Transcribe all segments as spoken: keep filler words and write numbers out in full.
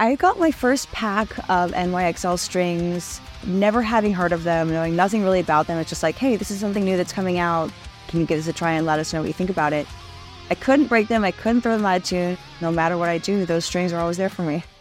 I got my first pack of N Y X L strings, never having heard of them, knowing nothing really about them. It's just like, hey, this is something new that's coming out. Can you give this a try and let us know what you think about it? I couldn't break them. I couldn't throw them out of tune. No matter what I do, those strings are always there for me.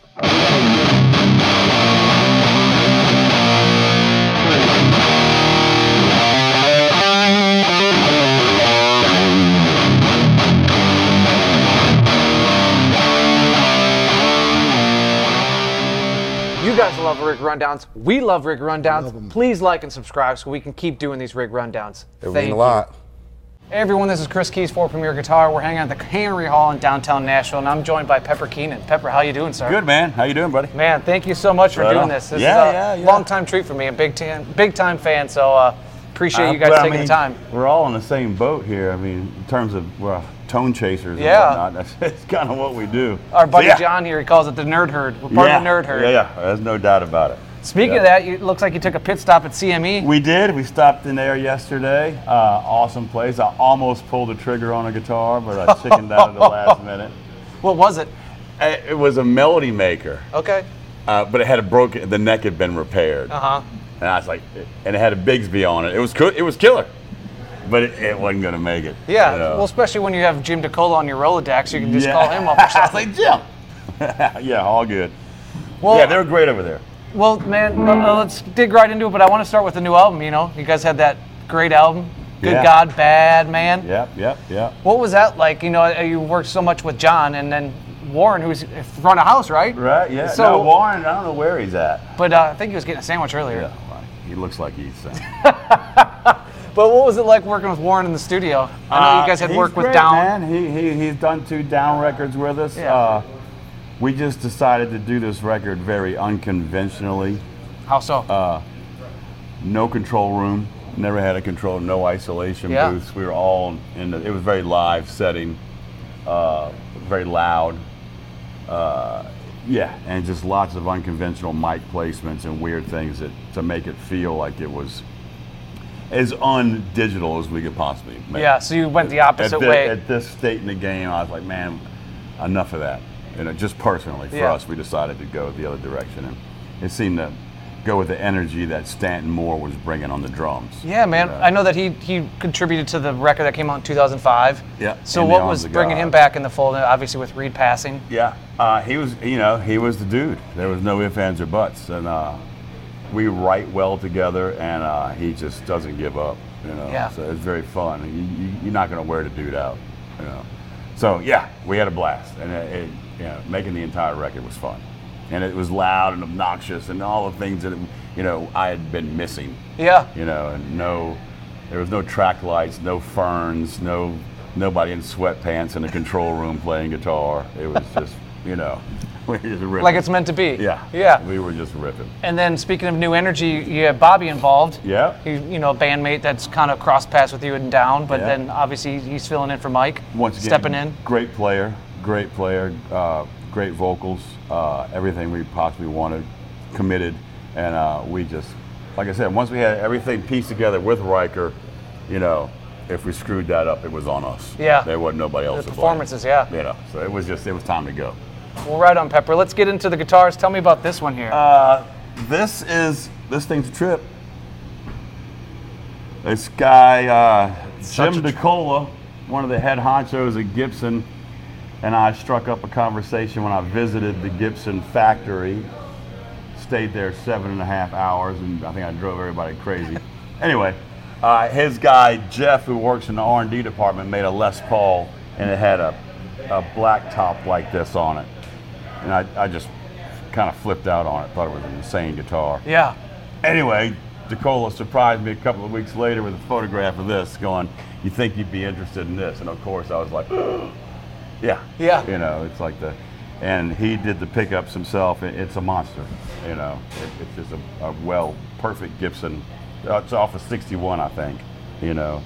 You guys love Rig Rundowns. We love Rig Rundowns. Love Please like and subscribe so we can keep doing these Rig Rundowns. It means a lot. Hey everyone, this is Chris Keys for Premier Guitar. We're hanging out at the Cannery Hall in downtown Nashville, and I'm joined by Pepper Keenan. Pepper, how you doing, sir? Good, man. How you doing, buddy? Man, thank you so much for right doing on. this. This yeah, is a yeah, yeah. long-time treat for me, a big time, big time fan. So uh, appreciate Uh, you guys but, I taking mean, the time. We're all in the same boat here. I mean, in terms of well, tone chasers and Yeah. whatnot. That's, that's kind of what we do. Our buddy So, yeah. John here, he calls it the Nerd Herd. We're part yeah. of the Nerd Herd. Yeah, yeah. There's no doubt about it. Speaking Yeah. of that, it looks like you took a pit stop at C M E. We did. We stopped in there yesterday. Uh, awesome place. I almost pulled the trigger on a guitar, but I chickened out at the last minute. What was it? Uh, It was a Melody Maker, Okay. uh, but it had a broken. The neck had been repaired. Uh huh. And I was like, and it had a Bigsby on it. It was co- it was killer, but it, it wasn't gonna make it. Yeah. you know. Well, especially when you have Jim DeCola on your Rolodex, you can just Yeah. call him up or I was something. like, Jim. Yeah, all good. Well, yeah, they were great over there. Well, man, uh, let's dig right into it, but I want to start with the new album, you know? You guys had that great album, Good Yeah. God, Bad Man. Yep, yep, yep. What was that like? You know, you worked so much with John and then Warren, who's front of house, right? Right, yeah. So- no, Warren, I don't know where he's at. But uh, I think he was getting a sandwich earlier. Yeah, well, he looks like he's. Uh, But what was it like working with Warren in the studio? I know you guys had he's worked with great, Down. Man. He, he, he's done two Down records with us. Yeah. Uh, we just decided to do this record very unconventionally. How so? Uh, no control room. Never had a control. No isolation Yeah. booths. We were all in. The, it was very live setting. Uh, very loud. Uh, yeah, and just lots of unconventional mic placements and weird things that to make it feel like it was as undigital as we could possibly make. Yeah, so you went the opposite at thi- way. At this state in the game, I was like, man, enough of that. You know, just personally for Yeah. us, we decided to go the other direction, and it seemed to go with the energy that Stanton Moore was bringing on the drums. Yeah, man. You know? I know that he he contributed to the record that came out in two thousand five. Yeah, So In the what Arms was of bringing God. him back in the fold? Obviously with Reed passing. Yeah, uh, he was. You know, he was the dude. There was no ifs, ands, or buts, and uh, we write well together, and uh, he just doesn't give up. You know, Yeah. so it's very fun. You, you, you're not going to wear the dude out. You know, so yeah, we had a blast, and it, it, you know, making the entire record was fun, and it was loud and obnoxious, and all the things that you know I had been missing. Yeah. You know, and no, there was no track lights, no ferns, no nobody in sweatpants in the control room playing guitar. It was just, you know, we were just ripping. Like it's meant to be. Yeah. Yeah. We were just ripping. And then speaking of new energy, you have Bobby involved. Yeah. He, you know, a bandmate that's kind of cross paths with you and Down, but Yeah. then obviously he's filling in for Mike. Once again, stepping in. Great player, great player, uh, great vocals, uh, everything we possibly wanted, committed, and uh, we just, like I said, once we had everything pieced together with Riker, you know, if we screwed that up, it was on us. Yeah. There wasn't nobody else The to blame. performances, yeah. You know, so it was just, it was time to go. Well, right on, Pepper. Let's get into the guitars. Tell me about this one here. Uh, this is, this thing's a trip. This guy, uh, Such Jim a trip. DeCola, one of the head honchos at Gibson, and I struck up a conversation when I visited the Gibson factory. Stayed there seven and a half hours, and I think I drove everybody crazy. Anyway, uh, his guy, Jeff, who works in the R and D department, made a Les Paul, and it had a, a black top like this on it. And I, I just kind of flipped out on it, thought it was an insane guitar. yeah. Anyway, DeCola surprised me a couple of weeks later with a photograph of this, going, "You think you'd be interested in this?" And of course, I was like, "Yeah, Yeah. You know, it's like the, and he did the pickups himself. It, it's a monster. You know, it, it's just a, a well, perfect Gibson. Uh, It's off of sixty-one, I think. You know.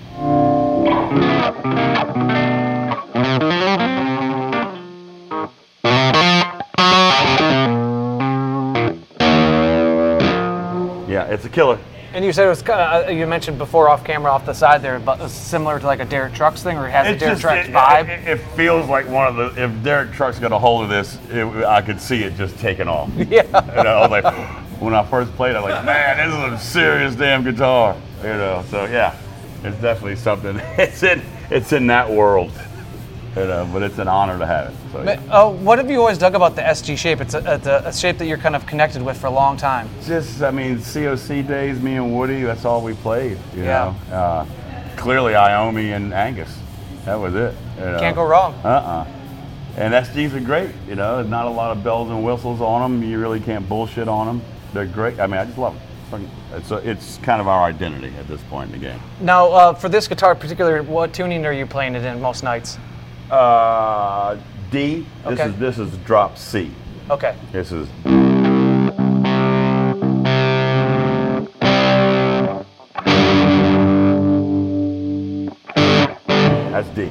Yeah, it's a killer. And you said it was kind of, you mentioned before off camera, off the side there, but it's similar to like a Derek Trucks thing, or it has It a Derek just- Trucks it, vibe. It, it feels like one of the. If Derek Trucks got a hold of this, it, I could see it just taking off. Yeah. You know, I was like, when I first played, I was like, man, this is a serious damn guitar. You know, so yeah, it's definitely something. It's in, it's in that world. You know, but it's an honor to have it. So, yeah. Oh, what have you always dug about the S G shape? It's a, it's a, a shape that you're kind of connected with for a long time. Just, I mean, C O C days, me and Woody, that's all we played. You Yeah. know, uh, clearly Iommi and Angus. That was it. You know? Can't go wrong. Uh-uh. And S Gs are great. You know, there's not a lot of bells and whistles on them. You really can't bullshit on them. They're great. I mean, I just love them. It's a, it's kind of our identity at this point in the game. Now, uh, for this guitar in particular, what tuning are you playing it in most nights? Uh, D. This Okay. is this is drop C. Okay. This is. That's D.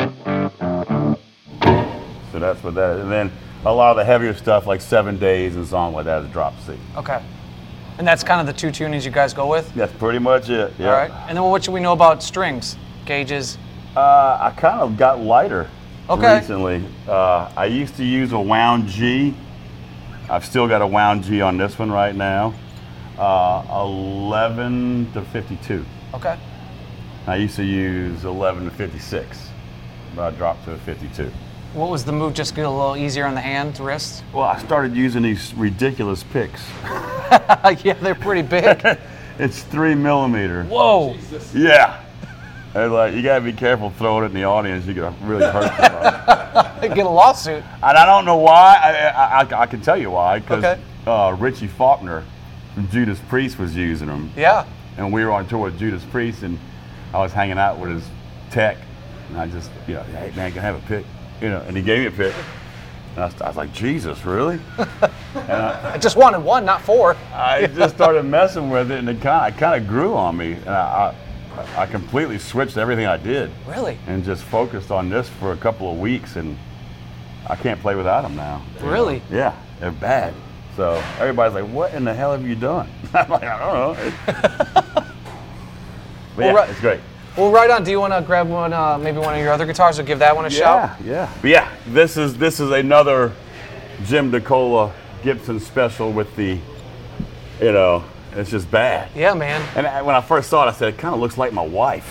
So that's what that is. And then a lot of the heavier stuff like Seven Days and songs like that is drop C. Okay. And that's kind of the two tunings you guys go with? That's pretty much it. Yeah. All right. And then what should we know about strings, gauges? Uh, I kind of got lighter Okay. recently. Uh, I used to use a wound G. I've still got a wound G on this one right now. Uh, eleven to fifty-two. Okay. I used to use eleven to fifty-six, but I dropped to a fifty-two. What was the move? Just get a little easier on the hand, wrist? Well, I started using these ridiculous picks. Yeah, they're pretty big. It's three millimeter. Whoa. Yeah. And like, you gotta be careful throwing it in the audience. You can really hurt somebody. Get a lawsuit. And I don't know why. I, I, I, I can tell you why. Because Okay. uh, Richie Faulkner from Judas Priest was using them. Yeah. And we were on tour with Judas Priest, and I was hanging out with his tech. And I just, you know, hey man, can I have a pick? You know, and he gave me a pick. And I was, I was like, Jesus, really? And I, I just wanted one, not four. I just started messing with it, and it kind of, kind of grew on me. And I, I, I completely switched everything I did. Really? And just focused on this for a couple of weeks, and I can't play without them now. you Really? know? Yeah, they're bad. So everybody's like, "What in the hell have you done?" I'm like, "I don't know." But Well, yeah, right- it's great. Well, right on. Do you want to grab one, uh, maybe one of your other guitars, or give that one a shout? Yeah, yeah. But yeah, this is this is another Jim DeCola Gibson special with the, you know, it's just bad. Yeah, man. And I, when I first saw it, I said, it kind of looks like my wife.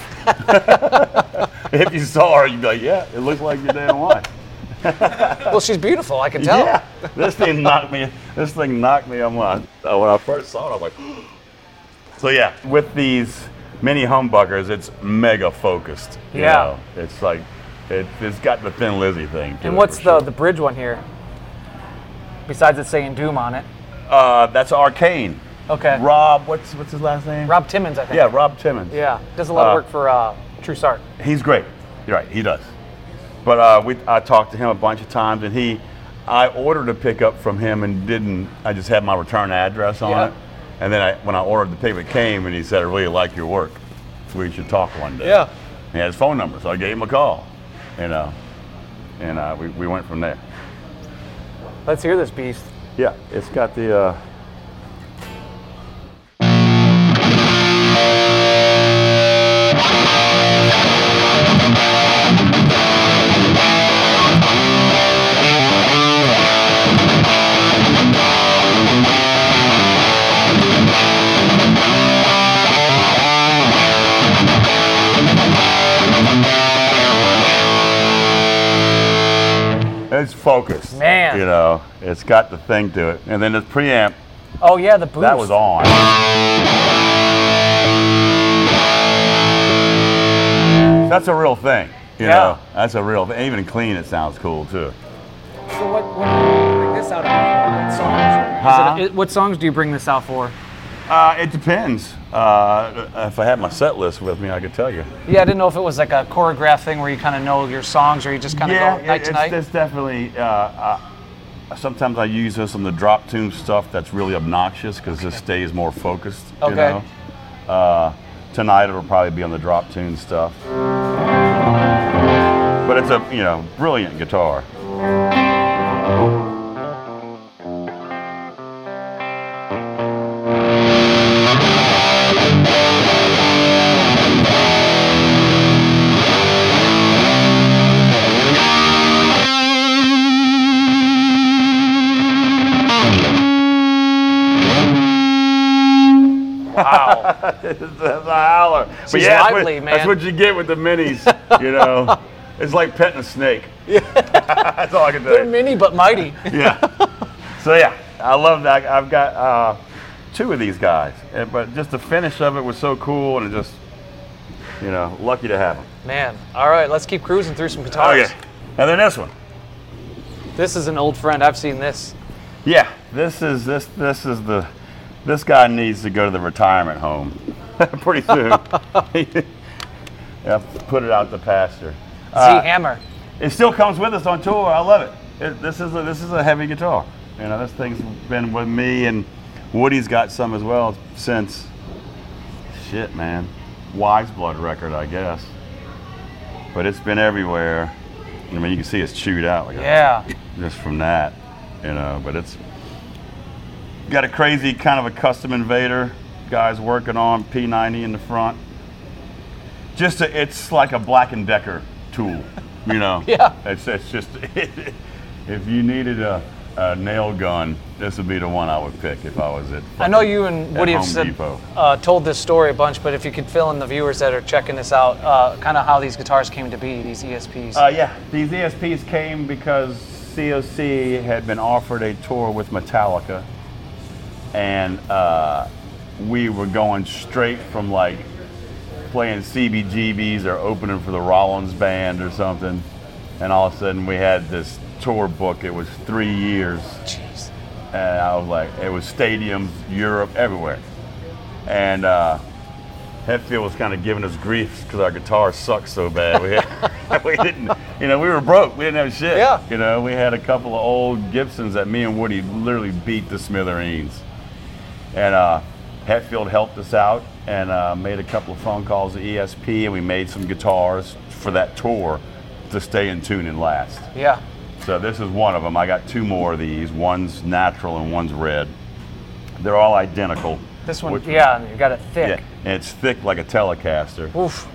If you saw her, you'd be like, yeah, it looks like your damn wife. Well, she's beautiful. I can tell. Yeah, this thing knocked me. This thing knocked me on my. Uh, when I first saw it, I was like. So yeah, with these mini humbuckers, it's mega focused. you Yeah. know. It's like it, it's got the Thin Lizzy thing. to And it what's for the sure. the bridge one here? Besides it saying Doom on it. Uh, that's Arcane. Okay. Rob, what's what's his last name? Rob Timmons, I think. Yeah, Rob Timmons. Yeah. Does a lot of Uh, work for uh, True Start. He's great. You're right, he does. But uh, we, I talked to him a bunch of times, and he, I ordered a pickup from him and didn't. I just had my return address on Yeah. it, and then I, when I ordered the pickup, it came, and he said, "I really like your work. We should talk one day." Yeah. He had his phone number, so I gave him a call, you know, and uh, we, we went from there. Let's hear this beast. Yeah, it's got the. Uh, It's focused. Man. You know, it's got the thing to it. And then the preamp, Oh yeah, the boost. that was on. That's a real thing. You Yeah. know, that's a real thing. Even clean, it sounds cool too. So what, what do you bring this out of? What songs? Huh? Is it, it, what songs do you bring this out for? Uh, it depends. Uh, if I had my set list with me, I could tell you. Yeah, I didn't know if it was like a choreographed thing where you kind of know your songs, or you just kind of Yeah, go night it's, to night. it's definitely. Uh, uh, sometimes I use this on the drop tune stuff that's really obnoxious because this stays more focused. You Okay. know? Uh, tonight it'll probably be on the drop tune stuff. But it's a you know brilliant guitar. Wow. That's a howler. But She's yeah, that's lively, what, man. That's what you get with the minis, you know. It's like petting a snake. Yeah. That's all I can tell They're you. mini but mighty. Yeah. So yeah, I love that. I've got uh, two of these guys, and, but just the finish of it was so cool, and it just, you know, lucky to have them. Man, all right, let's keep cruising through some guitars. Okay. And then this one. This is an old friend. I've seen this. Yeah, this is this this is the this guy needs to go to the retirement home pretty soon. Yeah, put it out the pasture. Z Uh, Hammer. It still comes with us on tour. I love it. it this is a, this is a heavy guitar. You know, this thing's been with me, and Woody's got some as well since. Shit, man, Wise Blood record, I guess. But it's been everywhere. I mean, you can see it's chewed out. Like Yeah. just from that, you know, but it's got a crazy kind of a custom Invader guys working on P ninety in the front. Just a, it's like a Black and Decker tool, you know. Yeah. It's it's just if you needed a, a nail gun, this would be the one I would pick if I was at. I know you and at Woody have Home said, Depot. uh, told this story a bunch, but if you could fill in the viewers that are checking this out, uh, kind of how these guitars came to be, these E S Ps. Uh, yeah, these E S Ps came because C O C had been offered a tour with Metallica, and uh, we were going straight from like playing C B G Bs or opening for the Rollins band or something, and all of a sudden we had this tour book. It was three years, Jeez. and I was like, it was stadiums, Europe, everywhere, and uh, Hetfield was kind of giving us grief because our guitars sucked so bad. We, had, we didn't, you know, we were broke. We didn't have shit. Yeah. You know, we had a couple of old Gibsons that me and Woody literally beat to smithereens. And uh, Hetfield helped us out and uh, made a couple of phone calls to E S P, and we made some guitars for that tour to stay in tune and last. Yeah. So this is one of them. I got two more of these. One's natural and one's red. They're all identical. This one, Which- yeah, and you got it thick. Yeah, and it's thick like a Telecaster. Oof.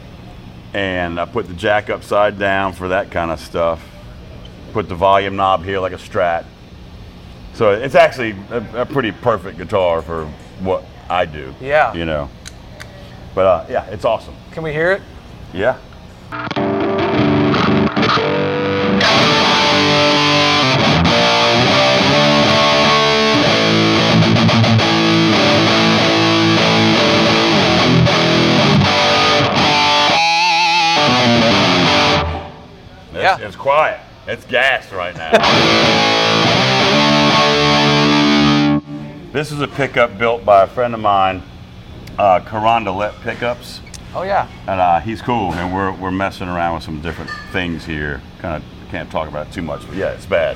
And I put the jack upside down for that kind of stuff. Put the volume knob here like a Strat. So it's actually a, a pretty perfect guitar for what I do. Yeah. You know. But uh, yeah, it's awesome. Can we hear it? Yeah. It's, Yeah. it's quiet. It's gassed right now. This is a pickup built by a friend of mine, uh, Carondelet Pickups, Oh, yeah. and uh, he's cool. And we're we're messing around with some different things here. Kind of can't talk about it too much, but yeah, it's bad.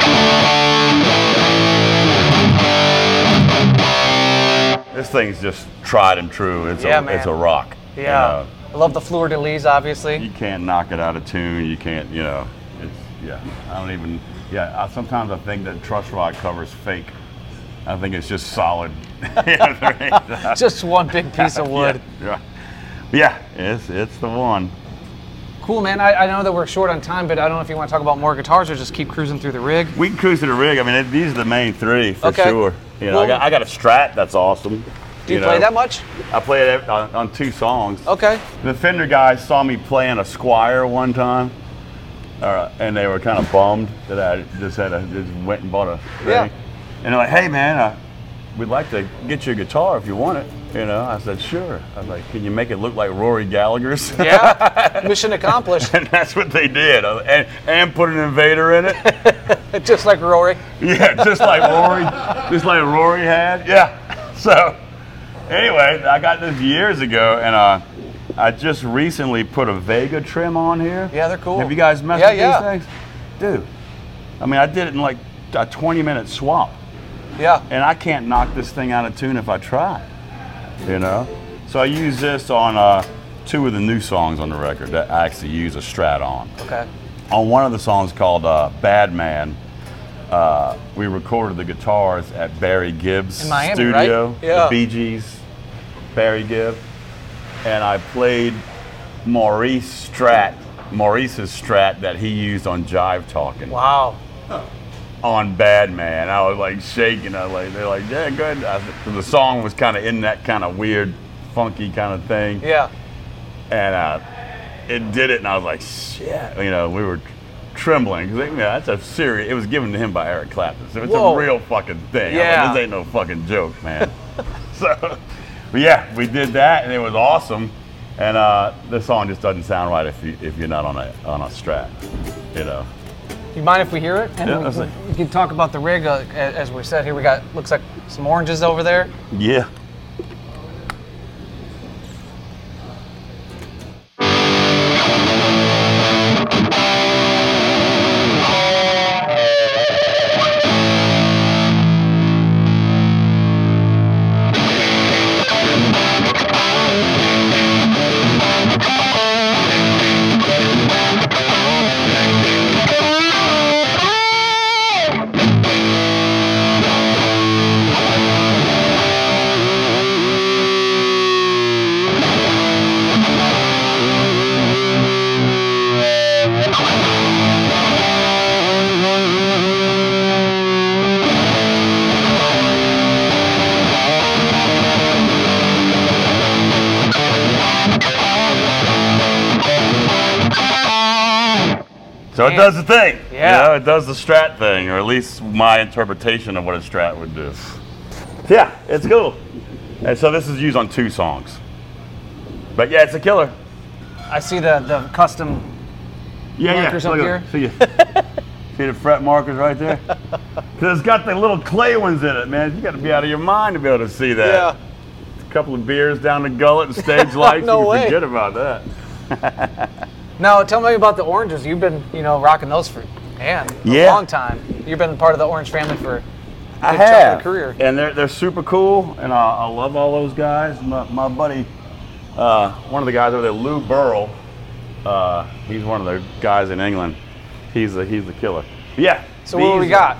This thing's just tried and true. It's Yeah, a man. it's a rock. you Yeah. know. I love the Fleur de Lis, obviously. You can't knock it out of tune. You can't, you know, it's, yeah, I don't even, yeah, I, sometimes I think that truss rod cover's fake. I think it's just solid. Just one big piece of wood. Yeah, yeah, it's, it's the one. Cool, man. I, I know that we're short on time, but I don't know if you want to talk about more guitars or just keep cruising through the rig. We can cruise to the rig. I mean, it, these are the main three for Okay. sure. You know, I, Well- got, I got a Strat that's awesome. Do you, know. play that much? I played it on, on two songs. Okay. The Fender guys saw me playing a Squire one time, uh, and they were kind of bummed that I just had a just went and bought a thing. Yeah. And they're like, "Hey man, uh, we'd like to get you a guitar if you want it." You know, I said, "Sure." I was like, "Can you make it look like Rory Gallagher's?" Yeah. Mission accomplished. And that's what they did, uh, and and put an Invader in it. Just like Rory. Yeah, just like Rory, just like Rory had. Yeah. So. Anyway, I got this years ago, and uh, I just recently put a Vega trim on here. Yeah, they're cool. Have you guys messed Yeah, with yeah. these things? Dude, I mean, I did it in like a twenty minute swap, Yeah. and I can't knock this thing out of tune if I try, you know? So I use this on uh, two of the new songs on the record that I actually use a Strat on. Okay. On one of the songs called uh, Bad Man, Uh, we recorded the guitars at Barry Gibbs' In Miami, studio, right? Yeah. the Bee Gees, Barry Gibb, and I played Maurice Strat, Maurice's Strat that he used on Jive Talking. Wow. on Bad Man. I was like shaking. I was like, they're like, yeah, good. I, the song was kind of in that kind of weird, funky kind of thing. Yeah. And uh, it did it, and I was like, shit. You know, we were trembling because you know, that's a serious. It was given to him by Eric Clapton, so it's Whoa. a real fucking thing. Yeah. Like, this ain't no fucking joke, man. So, but yeah, we did that, and it was awesome. And uh, the song just doesn't sound right if you if you're not on a on a Strat, you know. You mind if we hear it? And Yeah, we, let's we, see. we can talk about the rig uh, as we said here. We got looks like some oranges over there. Yeah. So it does the thing. Yeah. You know, it does the Strat thing, or at least my interpretation of what a Strat would do. Yeah, it's cool. And so this is used on two songs. But yeah, it's a killer. I see the the custom Yeah, markers yeah. up Look here. at- See, you- see the fret markers right there? Because it's got the little clay ones in it, man. You got to be out of your mind to be able to see that. Yeah. A couple of beers down the gullet and stage lights. No you can way. forget about that. Now tell me about the oranges. You've been you know rocking those for man a Yeah. long time. You've been part of the Orange family for a I good chunk of have. your career. And they're, they're super cool, and I, I love all those guys. My, my buddy, uh, one of the guys over there, Lou Burrell, uh, he's one of the guys in England. He's the, he's the killer. Yeah. So what do we these- got?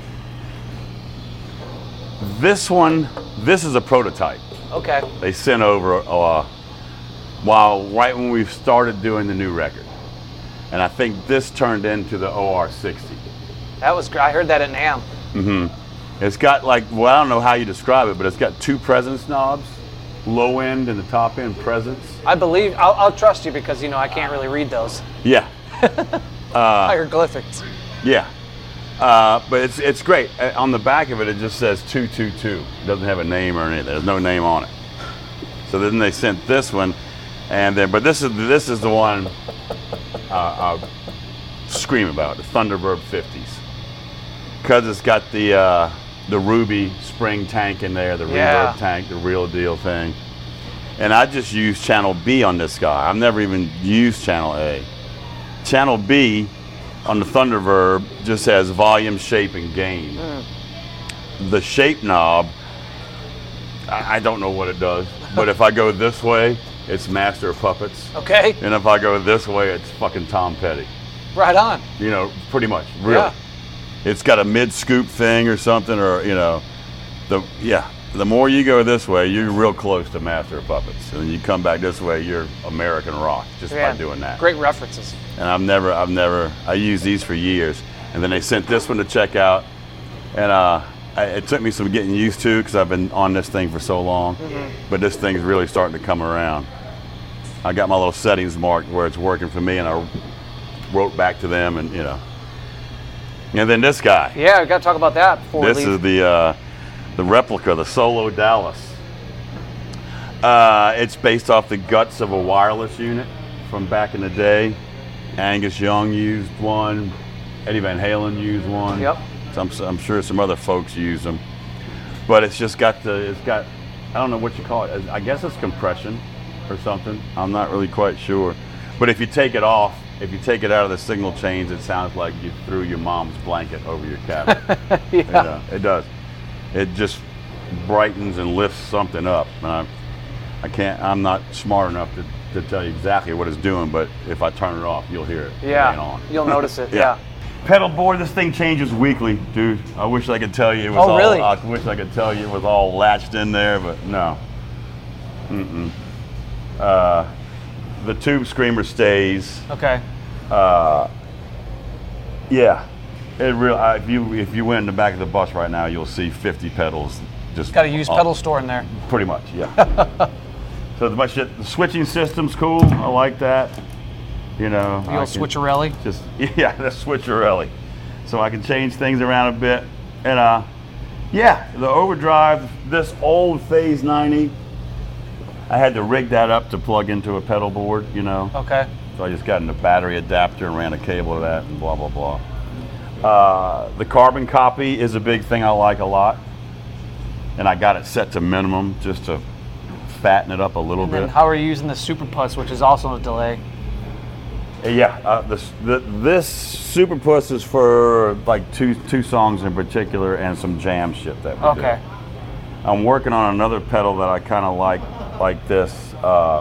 This one, this is a prototype. Okay. They sent over uh, while right when we started doing the new record. And I think this turned into the O R sixty. That was great. I heard that at NAMM. Mm-hmm. It's got like, well, I don't know how you describe it, but it's got two presence knobs, low end and the top end presence. I believe I'll, I'll trust you because you know I can't really read those Yeah, hieroglyphics. yeah. Uh, but it's it's great. Uh, On the back of it, it just says two two two. It doesn't have a name or anything. There's no name on it. So then they sent this one, and then but this is this is the one uh, I scream about, the Thunderbird fifties, because it's got the uh, the Ruby spring tank in there, the Yeah. reverb tank, the real deal thing. And I just use channel B on this guy. I've never even used channel A. Channel B on the Thunderbird just has volume, shape, and gain. Mm. The shape knob, I I don't know what it does, but if I go this way, it's Master of Puppets. Okay. And if I go this way, it's fucking Tom Petty. Right on. You know, pretty much, really. Yeah. It's got a mid-scoop thing or something, or, you know, the yeah. The more you go this way, you're real close to Master of Puppets. And you come back this way, you're American rock just Yeah. by doing that. Great references. And I've never, I've never, I used these for years. And then they sent this one to check out. And uh, I, it took me some getting used to because I've been on this thing for so long. Mm-hmm. But this thing's really starting to come around. I got my little settings marked where it's working for me, and I wrote back to them, and you know. And then this guy. Yeah, we got to talk about that before This we leave. is the uh, the replica, the Solo Dallas. Uh, it's based off the guts of a wireless unit from back in the day. Angus Young used one. Eddie Van Halen used one. Yep. Some, I'm sure some other folks use them. But it's just got the, it's got, I don't know what you call it. I guess it's compression or something. I'm not really quite sure. But if you take it off, if you take it out of the signal chains, it sounds like you threw your mom's blanket over your cabin. yeah. You know, it does. It just brightens and lifts something up. And I, I can't. I'm not smart enough to, to tell you exactly what it's doing, but if I turn it off, you'll hear it. Yeah. It ain't on. You'll notice it. Yeah. Yeah. Pedal board. This thing changes weekly, dude. I wish I could tell you it was Oh, all. really? I wish I could tell you it was all latched in there, but no. Mm-mm. Uh, the tube screamer stays. Okay. Uh, yeah. It real. I, if you if you went in the back of the bus right now, you'll see fifty pedals. Just got a used uh, pedal store in there. Pretty much, yeah. So the, my shit, the switching system's cool. I like that. You know, The old switcherelli. Just yeah, the switcherelli. So I can change things around a bit, and uh, yeah, the overdrive. This old Phase ninety. I had to rig that up to plug into a pedal board. You know. Okay. So I just got in a battery adapter and ran a cable to that, and blah blah blah. Uh, the carbon copy is a big thing I like a lot, and I got it set to minimum just to fatten it up a little And bit. then how are you using the Super Puss, which is also a delay? Yeah, uh, this the, this Super Puss is for like two two songs in particular and some jam shit that we Okay. do. I'm working on another pedal that I kind of like like this. Uh,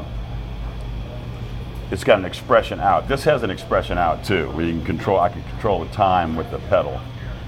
it's got an expression out. This has an expression out too, where you can control. I can control the time with the pedal.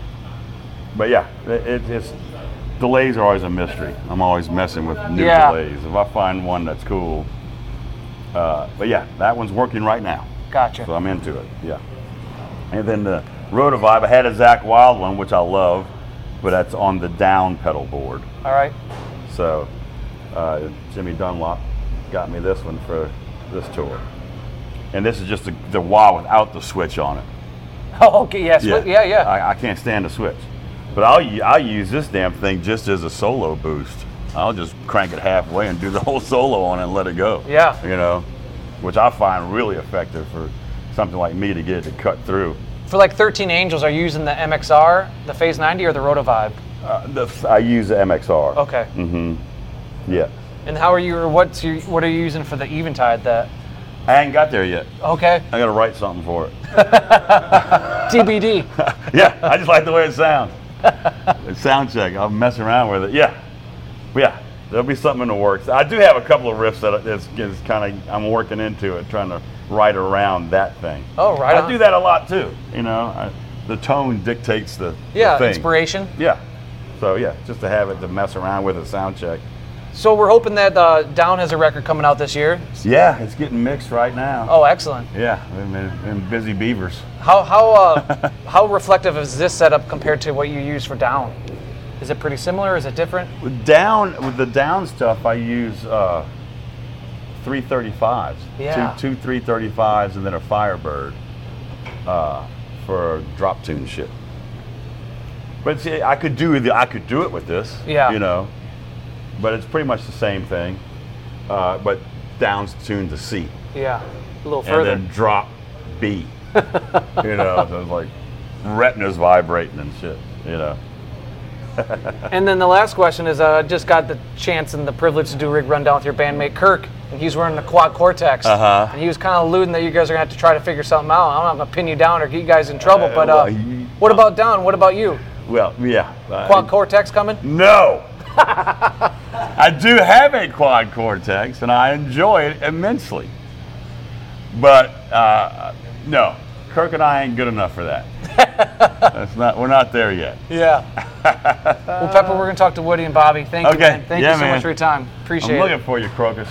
But yeah, it, it, it's delays are always a mystery. I'm always messing with new Yeah. delays. If I find one that's cool, uh, but yeah, that one's working right now. Gotcha. So I'm into it, yeah. And then the Rotovibe, I had a Zach Wild one, which I love, but that's on the down pedal board. All right. So uh, Jimmy Dunlop got me this one for this tour. And this is just the, the wah without the switch on it. Oh, okay. Yes. Yeah. Yeah. yeah. I, I can't stand the switch. But I'll, I'll use this damn thing just as a solo boost. I'll just crank it halfway and do the whole solo on it and let it go. Yeah. You know, which I find really effective for something like me to get it to cut through. For like thirteen Angels, are you using the M X R, the Phase ninety, or the Rotovibe? Uh, the, I use the M X R. Okay. Mm-hmm. Yeah. And how are you, or what's your, what are you using for the Eventide? That I ain't got there yet. okay. I got to write something for it. T B D. Yeah, I just like the way it sounds. Sound check. I'll mess around with it. Yeah. But yeah, there'll be something in the works. I do have a couple of riffs that is, is kind of, I'm working into it, trying to write around that thing. Oh, right I on. do that a lot too. You know, I, the tone dictates the, Yeah, the thing. inspiration. Yeah. So yeah, just to have it to mess around with a sound check. So we're hoping that uh, Down has a record coming out this year. Yeah, it's getting mixed right now. Oh, excellent. Yeah, we've been, been busy beavers. How how uh, how reflective is this setup compared to what you use for Down? Is it pretty similar? Is it different? With down with the down stuff, I use uh, three thirty-fives. Yeah. Two, two three thirty-fives and then a Firebird uh, for drop tune shit. But see, I could do the I could do it with this. Yeah. You know, but it's pretty much the same thing. Uh, but down's tuned to C. Yeah, a little further. And then drop B. You know, so it's like retinas vibrating and shit. You know. And then the last question is, I uh, just got the chance and the privilege to do a rig rundown with your bandmate Kirk, and he's wearing the Quad Cortex. Uh-huh. And he was kind of alluding that you guys are gonna have to try to figure something out. I'm not gonna pin you down or get you guys in trouble, but uh, well, he- what about Down? What about you? Well, yeah. Quad I- Cortex coming? No. I do have a Quad Cortex, and I enjoy it immensely. But uh, no, Kirk and I ain't good enough for that. That's not. We're not there yet. Yeah. Well, Pepper, we're gonna talk to Woody and Bobby. Thank you, Okay. man. Thank Yeah, you so man. much for your time. Appreciate I'm looking it. for you, Crocus.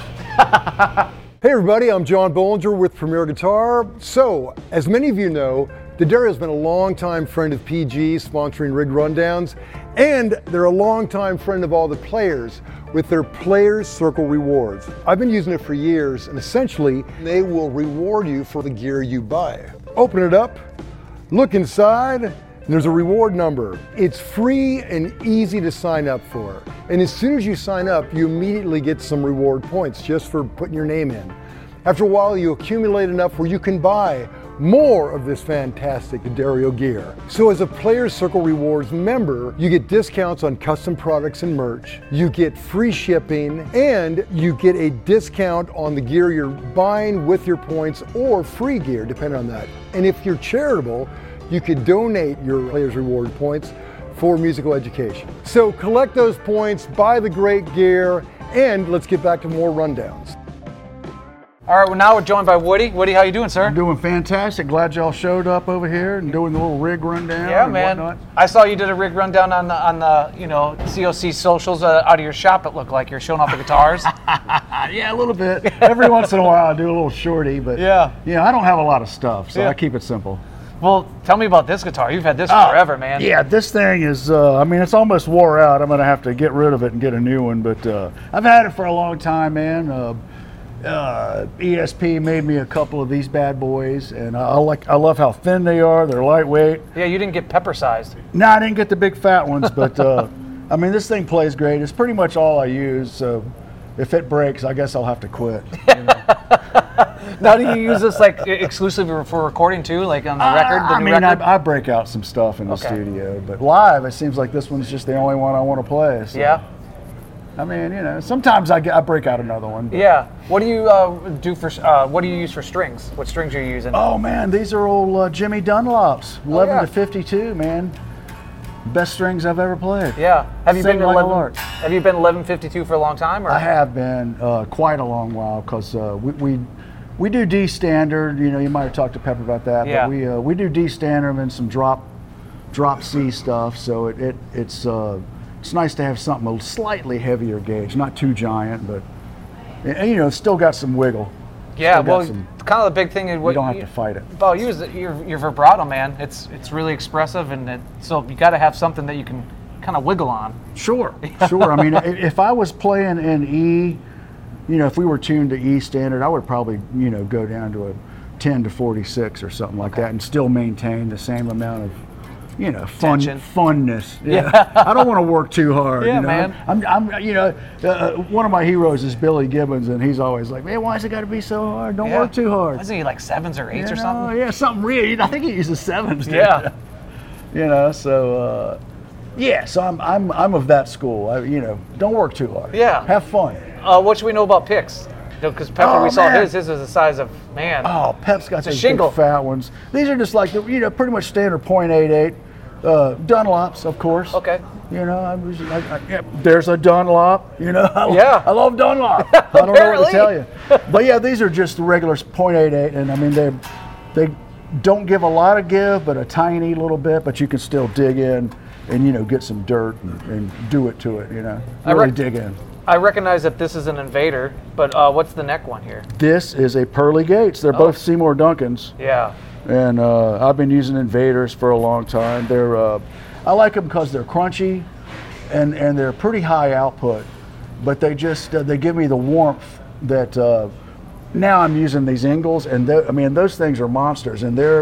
Hey everybody, I'm John Bollinger with Premier Guitar. So, as many of you know, D'Addario's been a longtime friend of P G, sponsoring rig rundowns, and they're a longtime friend of all the players with their Players Circle rewards. I've been using it for years, and essentially, they will reward you for the gear you buy. Open it up, look inside, and there's a reward number. It's free and easy to sign up for. And as soon as you sign up, you immediately get some reward points just for putting your name in. After a while, you accumulate enough where you can buy more of this fantastic D'Addario gear. So as a Players Circle Rewards member, you get discounts on custom products and merch, you get free shipping, and you get a discount on the gear you're buying with your points or free gear, depending on that. And if you're charitable, you could donate your Players Reward points for musical education. So collect those points, buy the great gear, and let's get back to more rundowns. All right, well now we're joined by Woody. Woody, how you doing, sir? I'm doing fantastic. Glad y'all showed up over here and doing the little rig rundown. Yeah, and man. whatnot. I saw you did a rig rundown on the on the you know C O C socials uh, out of your shop. It looked like you're showing off the guitars. Yeah, a little bit. Every once in a while I do a little shorty, but Yeah. yeah, I don't have a lot of stuff, so Yeah. I keep it simple. Well, tell me about this guitar. You've had this Oh, forever, man. Yeah, this thing is, uh, I mean, it's almost wore out. I'm going to have to get rid of it and get a new one, but uh, I've had it for a long time, man. Uh, uh, E S P made me a couple of these bad boys, and I, I like, I love how thin they are. They're lightweight. Yeah, you didn't get pepper sized. No, I didn't get the big fat ones, but uh, I mean, this thing plays great. It's pretty much all I use, so if it breaks, I guess I'll have to quit. You know? Now, do you use this like exclusively for recording too, like on the Uh, record? The I new mean, record? I, I break out some stuff in the Okay. studio, but live, it seems like this one's just the only one I want to play. So, yeah. I mean, you know, sometimes I, get, I break out another one. but- Yeah. What do you uh, do for? Uh, what do you use for strings? What strings are you using? Oh man, these are old uh, Jimmy Dunlops, eleven yeah. to fifty-two, man. Best strings I've ever played. Yeah. Have you Sing been like a eleven? lark. Have you been eleven fifty-two for a long time? Or I have been uh, quite a long while because uh, we, we we do D standard. You know, you might have talked to Pepper about that. Yeah. But we uh, we do D standard and some drop drop C stuff. So it, it it's uh, it's nice to have something a slightly heavier gauge, not too giant, but and, you know, it's still got some wiggle. Yeah. Still got Well, some- kind of the big thing is what you don't have to fight it. Well, you use your your vibrato, man. It's it's really expressive, and it, so you got to have something that you can kind of wiggle on. Sure, sure. I mean, i- if I was playing in E, you know, if we were tuned to E standard, I would probably, you know, go down to a ten to forty-six or something like that and still maintain the same amount of, you know, fun, Tension. funness. Yeah. I don't want to work too hard. Yeah, you know? man. I'm, I'm, you know, uh, one of my heroes is Billy Gibbons, and he's always like, man, why's it got to be so hard? Don't Yeah. work too hard. Wasn't he like sevens or eights You or know, something? Yeah, something real. I think he uses sevens. dude. Yeah. You know, so uh, yeah, so I'm I'm I'm of that school. I, you know, don't work too hard. Yeah. Have fun. Uh, what should we know about picks? Because Pepper, Oh, we saw man. his. His was the size of man. Oh, Pep's got a these shingle. big fat ones. These are just like the, you know, pretty much standard point eight eight. Uh, Dunlops, of course. Okay. You know, I was, I, I, yeah, there's a Dunlop. You know, I, Yeah. I love Dunlop. I don't know what Apparently. to tell you. But yeah, these are just the regular point eight eight, and I mean they they don't give a lot of give, but a tiny little bit. But you can still dig in and you know get some dirt and, and do it to it. You know, I really rec- dig in. I recognize that this is an Invader, but uh, what's the neck one here? This is a Pearly Gates. They're Oh. both Seymour Duncans. Yeah. And uh, I've been using Invaders for a long time. They're, uh, I like them because they're crunchy, and, and they're pretty high output, but they just uh, they give me the warmth that. Uh, now I'm using these Ingles, and they- I mean those things are monsters, and they're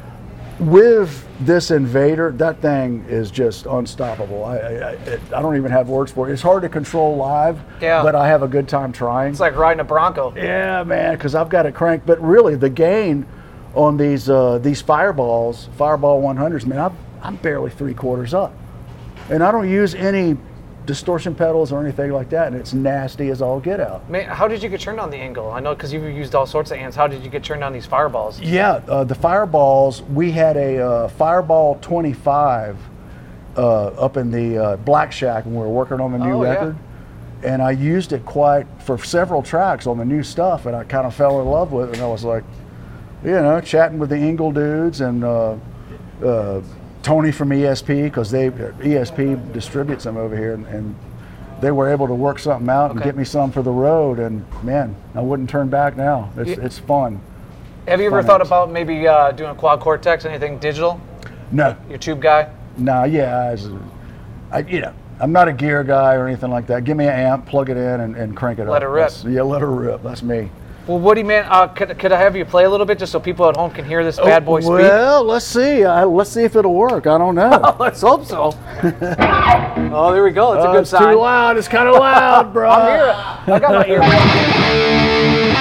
with this Invader. That thing is just unstoppable. I I, I, it, I don't even have words for it. It's hard to control live, Yeah. but I have a good time trying. It's like riding a Bronco. Yeah, man, because I've got it cranked. But really, the gain on these uh, these Fireballs, Fireball one hundreds, man, I'm, I'm barely three quarters up, and I don't use any distortion pedals or anything like that, and it's nasty as all get out. Man, how did you get turned on the Angle? I know because you've used all sorts of amps. How did you get turned on these Fireballs? Yeah, uh, the Fireballs. We had a uh, Fireball twenty-five uh, up in the uh, Black Shack when we were working on the new Oh, yeah. record. And I used it quite for several tracks on the new stuff, and I kind of fell in love with it. And I was like, you know, chatting with the Ingle dudes and uh, uh, Tony from E S P, because they E S P distributes them over here, and, and they were able to work something out and Okay. get me some for the road. And man, I wouldn't turn back now. It's Yeah. it's fun. Have you ever Fun thought amps. about maybe uh, doing a Quad Cortex, anything digital? No, Your tube guy? no, yeah, I, was- I you know. I'm not a gear guy or anything like that. Give me an amp, plug it in, and, and crank it up. Let it rip. That's- yeah, let her rip. That's me. Well, Woody, man, uh, could, could I have you play a little bit just so people at home can hear this bad boy speak? Well, let's see. I, let's see if it'll work. I don't know. Let's hope so. Oh, there we go. That's a Uh, good it's sign. too loud. It's kind of loud, bro. I'm here. I got my ear.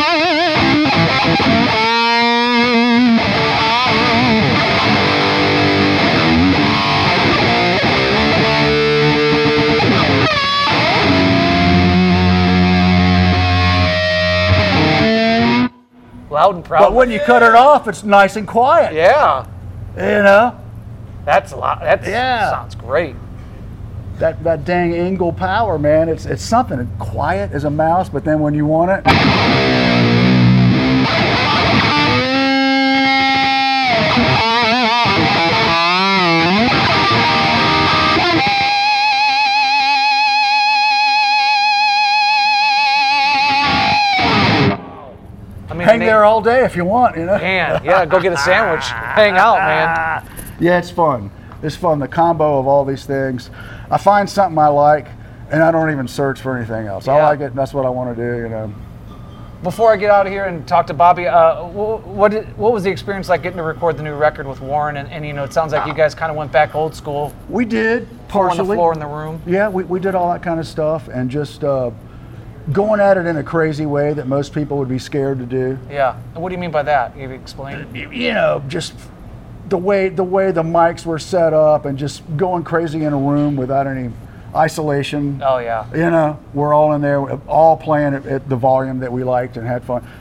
Loud and proud. But when you cut it off, it's nice and quiet. yeah, You know, that's a lot. That Yeah. sounds great. that that dang Ingle power, man. It's it's something quiet as a mouse, but then when you want it, I mean, hang they- there all day if you want. You know. Man, yeah, go get a sandwich. hang out, man. Yeah, it's fun. It's fun. The combo of all these things. I find something I like, and I don't even search for anything else. I Yeah. like it, and that's what I want to do. You know. Before I get out of here and talk to Bobby, uh, wh- what did, what was the experience like getting to record the new record with Warren? And, and you know, it sounds like you guys kind of went back old school, We did four on the partially. floor in the room. Yeah, we, we did all that kind of stuff, and just uh, going at it in a crazy way that most people would be scared to do. Yeah. And what do you mean by that? You explain. You you know, just the way the way the mics were set up, and just going crazy in a room without any isolation. Oh yeah. You know, we're all in there, all playing at, at the volume that we liked and had fun.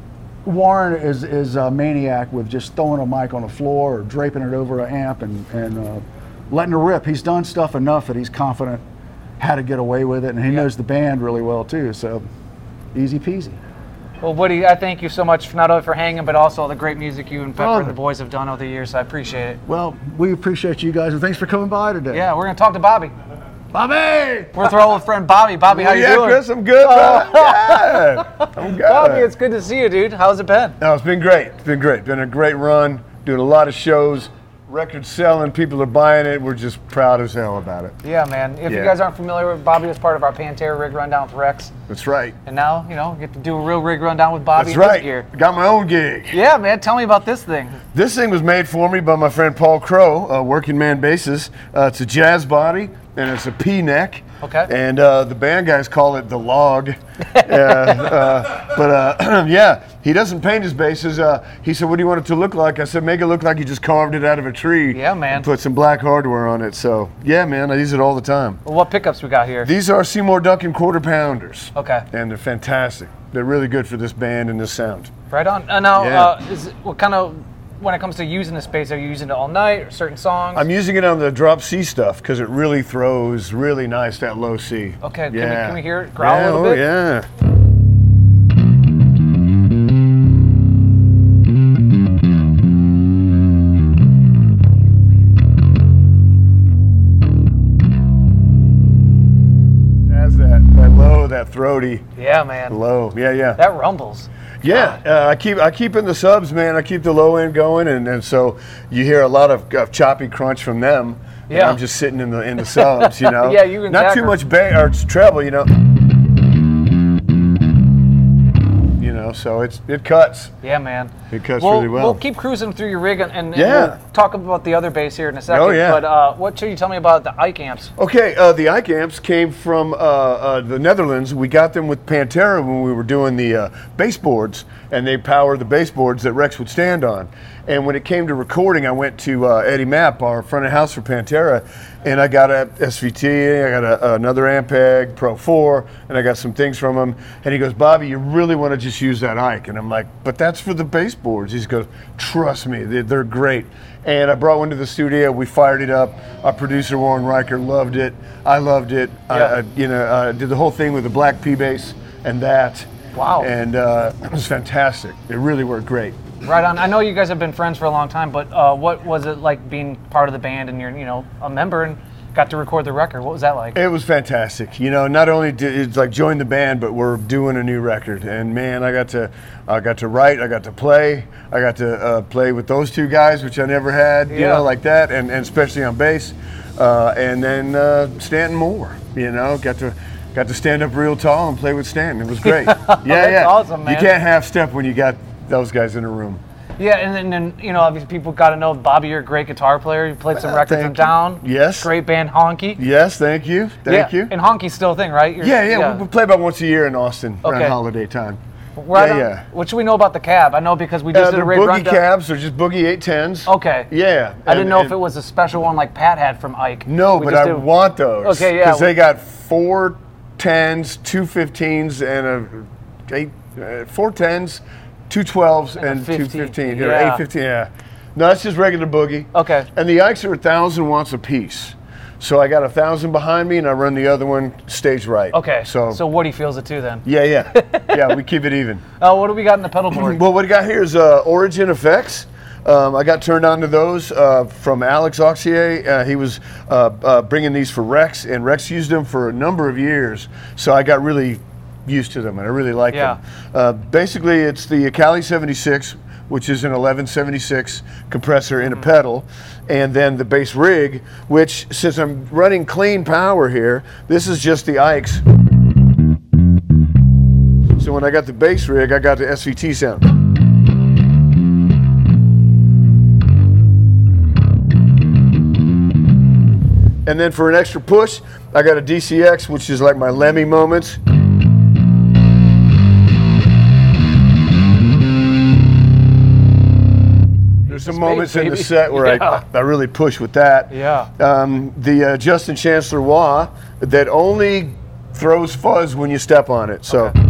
Warren is is a maniac with just throwing a mic on the floor or draping it over an amp and and uh, letting it rip. He's done stuff enough that he's confident how to get away with it, and he Yeah. knows the band really well too. So easy peasy. Well, Woody, I thank you so much, not only for hanging, but also all the great music you and Pepper Oh. and the boys have done over the years. So I appreciate it. Well, we appreciate you guys, and thanks for coming by today. Yeah, we're gonna talk to Bobby. Bobby. We're throwing with friend Bobby. Bobby, how you yeah, doing? Chris, I'm good, bro. Yeah, I'm good. Bobby, it's good to see you, dude. How's it been? No, it's been great. It's been great. Been a great run. Doing a lot of shows. Record selling. People are buying it. We're just proud as hell about it. Yeah, man. If you Yeah. guys aren't familiar with Bobby, was part of our Pantera rig rundown with Rex, That's right. and now you know get to do a real rig rundown with Bobby That's and his right. gear. Got my own gig. Yeah, man. Tell me about this thing. This thing was made for me by my friend Paul Crow, uh, Working Man Basses. Uh, it's a jazz body and it's a P neck. Okay. And uh, the band guys call it the log. uh, uh, but uh, yeah, he doesn't paint his basses. Uh, he said, "What do you want it to look like?" I said, "Make it look like you just carved it out of a tree." Yeah, man. And put some black hardware on it. So yeah, man, I use it all the time. Well, what pickups we got here? These are Seymour Duncan quarter pounders. Okay. And they're fantastic. They're really good for this band and this sound. Right on. Uh, now, Yeah. uh, is it, what kind of when it comes to using the space, are you using it all night or certain songs? I'm using it on the drop C stuff because it really throws really nice that low C. Okay, can we- Yeah. can we hear it growl a yeah, little oh, bit? Yeah. Has that that low, that throaty Yeah, man. low. Yeah, yeah. That rumbles. Yeah, uh, I keep I keep in the subs, man. I keep the low end going, and, and so you hear a lot of uh, choppy crunch from them. and Yeah. I'm just sitting in the in the subs, you know. Yeah, you and not Zach too are- much bass or treble, you know. You know, so it's it cuts. Yeah, man. It cuts we'll, really well. We'll keep cruising through your rig and, and Yeah. we'll talk about the other bass here in a second. Oh, yeah. But uh, what should you tell me about the Ike amps? Okay, uh, the Ike amps came from uh, uh, the Netherlands. We got them with Pantera when we were doing the uh, baseboards, and they power the baseboards that Rex would stand on. And when it came to recording, I went to uh, Eddie Mapp, our front of house for Pantera, and I got a S V T, I got a, another Ampeg Pro four, and I got some things from him. And he goes, "Bobby, you really want to just use that Ike?" And I'm like, "But that's for the baseboards." He goes, "Trust me, they're, they're great." And I brought one to the studio. We fired it up. Our producer Warren Riker loved it. I loved it. I, Yeah. I, you know, I did the whole thing with the black P bass and that. Wow. And uh, it was fantastic. It really worked great. Right on. I know you guys have been friends for a long time, but uh, what was it like being part of the band and you're, you know, a member and got to record the record? What was that like? It was fantastic. You know, not only did it's like join the band, but we're doing a new record. And man, I got to, I got to write, I got to play, I got to uh, play with those two guys, which I never had. You Yeah. know, like that, and, and especially on bass. Uh, and then uh, Stanton Moore. You know, got to. Got to stand up real tall and play with Stanton. It was great. Yeah, That's yeah. awesome, man. You can't half step when you got those guys in a room. Yeah, and then, and, you know, obviously people got to know Bobby, you're a great guitar player. You played some Uh, records thank in you. town. Yes. Great band, Honky. Yes, thank you. Thank yeah. you. And Honky's still a thing, right? You're- Yeah, yeah, We, we play about once a year in Austin Okay. around holiday time. Right yeah, on. yeah. What should we know about the cab? I know because we just Uh, did a they're rig boogie rundown. cabs, they're just boogie eight tens. Okay. Yeah. I didn't and- know if and- it was a special one like Pat had from Ike. No, We but just I did- want those. Okay, yeah. Because they got four tens, two fifteens, and a eight, uh, four tens, two twelves, And a and, two fifteen, fifteen. yeah. Yeah, eight fifteen. Yeah. No, it's just regular boogie. Okay. And the Ikes are a thousand watts a piece. So I got a thousand behind me, and I run the other one stage right. Okay. So, so Woody feels it too then. yeah, yeah, yeah. We keep it even. Uh, what do we got in the pedal board? Well, what I got here is uh, Origin Effects. Um, I got turned on to those uh, from Alex Auxier. Uh, he was uh, uh, bringing these for Rex, and Rex used them for a number of years. So I got really used to them, and I really like Yeah. them. Uh, basically, it's the Akali seventy-six which is an eleven seventy-six compressor in a pedal, and then the bass rig, which since I'm running clean power here, this is just the I X. So when I got the bass rig, I got the S V T sound. And then for an extra push, I got a D C X, which is like my Lemmy moments. There's some moments in the set where Yeah. I, I really push with that. Yeah. Um, the uh, Justin Chancellor wah that only throws fuzz when you step on it. So. Okay.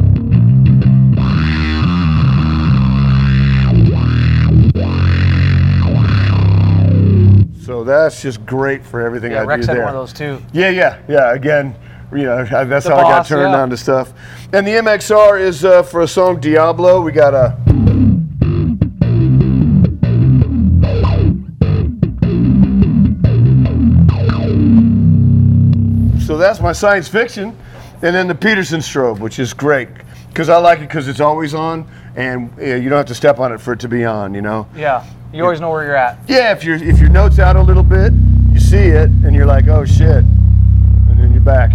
So that's just great for everything Yeah, I Rex do had there. one of those too. Yeah, yeah, yeah. Again, you know, I- that's The how I got boss, turned yeah. on to stuff. And the M X R is uh, for a song Diablo. We got a. So that's my science fiction, and then the Peterson strobe, which is great because I like it because it's always on, and uh, you don't have to step on it for it to be on. You know. Yeah. You always know where you're at. Yeah, if your if your note's out a little bit, you see it, and you're like, oh shit, and then you're back.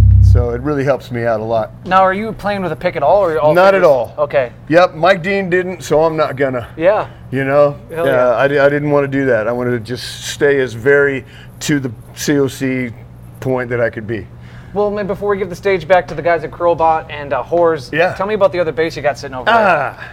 So it really helps me out a lot. Now, are you playing with a pick at all, or all Not at fingers? all. Okay. Yep, Mike Dean didn't, so I'm not gonna. Yeah. You know, Hell yeah, yeah. I, di- I didn't want to do that. I wanted to just stay as very to the C O C point that I could be. Well, maybe before we give the stage back to the guys at Curlbot and uh, Whores, Yeah. tell me about the other bass you got sitting over there. Ah,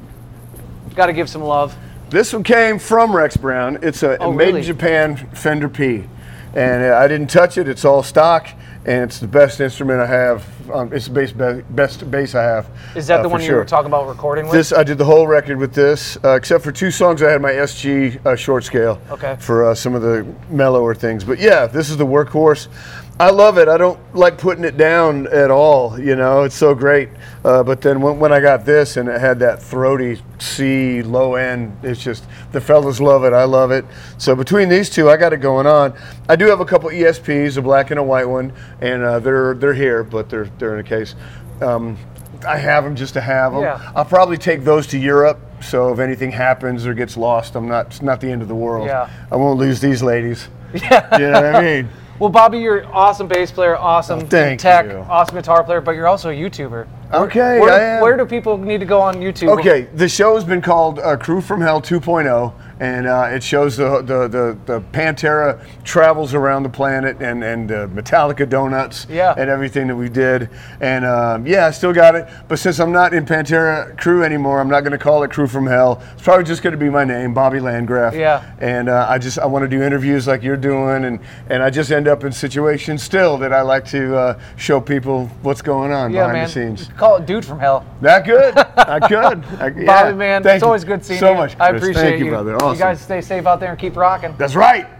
Got to give some love. this one came from Rex Brown. It's a, Oh, a made really? in Japan Fender P, and uh, I didn't touch it. It's all stock, and it's the best instrument I have. Um, it's the bass, be- best bass I have. Is that uh, the for one you sure. were talking about recording with? This I did the whole record with this, uh, except for two songs. I had my S G uh, short scale Okay. for uh, some of the mellower things. But yeah, this is the workhorse. I love it. I don't like putting it down at all. You know, it's so great. Uh, but then when, when I got this and it had that throaty C low end, it's just the fellas love it. I love it. So between these two, I got it going on. I do have a couple E S Ps, a black and a white one, and uh, they're they're here, but they're they're in a case. Um, I have them just to have them. Yeah. I'll probably take those to Europe. So if anything happens or gets lost, I'm not. It's not the end of the world. Yeah. I won't lose these ladies. Yeah. You know what I mean? Well, Bobby, you're an awesome bass player, awesome Oh, thank tech, you. awesome guitar player, but you're also a YouTuber. Okay, Where, I am. where do people need to go on YouTube? Okay, the show has been called uh, Crew from Hell two point oh, and uh, it shows the, the the the Pantera travels around the planet and and uh, Metallica donuts Yeah. and everything that we did. And um, yeah, I still got it. But since I'm not in Pantera Crew anymore, I'm not going to call it Crew from Hell. It's probably just going to be my name, Bobby Landgraf. Yeah. And uh, I just I want to do interviews like you're doing, and and I just end up in situations still that I like to uh, show people what's going on Yeah, behind man. the scenes. Call it Dude from Hell. That good? I could. I, yeah. Bobby, man, Thank it's you always good seeing so you. much, I Chris. appreciate Thank you, you. brother. You Awesome. guys stay safe out there and keep rocking. That's right.